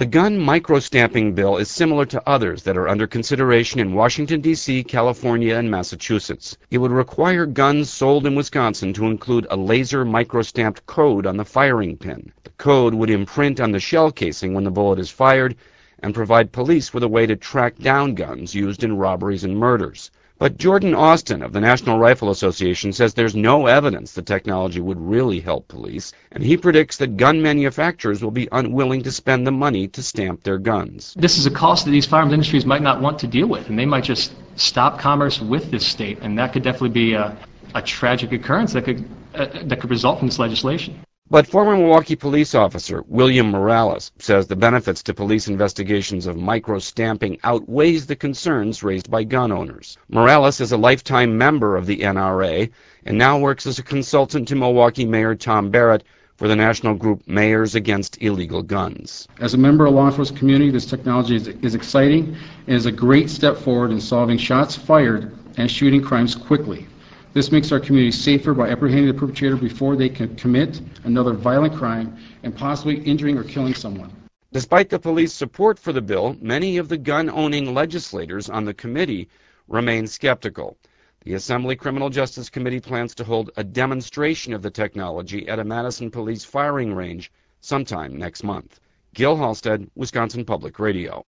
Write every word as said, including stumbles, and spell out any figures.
The gun microstamping bill is similar to others that are under consideration in Washington, D C, California, and Massachusetts. It would require guns sold in Wisconsin to include a laser microstamped code on the firing pin. The code would imprint on the shell casing when the bullet is fired and provide police with a way to track down guns used in robberies and murders. But Jordan Austin of the National Rifle Association says there's no evidence the technology would really help police, and he predicts that gun manufacturers will be unwilling to spend the money to stamp their guns. This is a cost that these firearms industries might not want to deal with, and they might just stop commerce with this state, and that could definitely be a, a tragic occurrence that could, uh, that could result from this legislation. But former Milwaukee police officer William Morales says the benefits to police investigations of micro-stamping outweighs the concerns raised by gun owners. Morales is a lifetime member of the N R A and now works as a consultant to Milwaukee Mayor Tom Barrett for the national group Mayors Against Illegal Guns. As a member of the law enforcement community, this technology is, is exciting and is a great step forward in solving shots fired and shooting crimes quickly. This makes our community safer by apprehending the perpetrator before they can commit another violent crime and possibly injuring or killing someone. Despite the police support for the bill, many of the gun-owning legislators on the committee remain skeptical. The Assembly Criminal Justice Committee plans to hold a demonstration of the technology at a Madison police firing range sometime next month. Gil Halstead, Wisconsin Public Radio.